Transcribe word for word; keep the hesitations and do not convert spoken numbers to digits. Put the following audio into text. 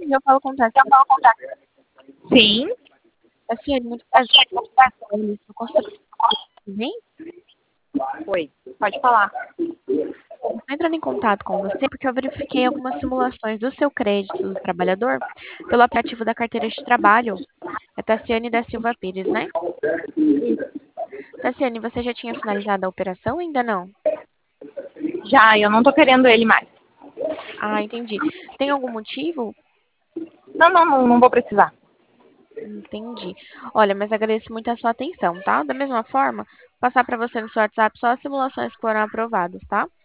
Eu falo com Tassi. Sim. Tassiane, muito prazer. Eu consigo bem? Oi, pode falar. Estou entrando em contato com você porque eu verifiquei algumas simulações do seu crédito do trabalhador pelo aplicativo da carteira de trabalho. É Tassiane da Silva Pires, né? Tassiane, você já tinha finalizado a operação ou ainda não? Já, eu não tô querendo ele mais. Ah, entendi. Tem algum motivo? Não, não, não, não vou precisar. Entendi. Olha, mas agradeço muito a sua atenção, tá? Da mesma forma, vou passar para você no seu WhatsApp só as simulações que foram aprovadas, tá?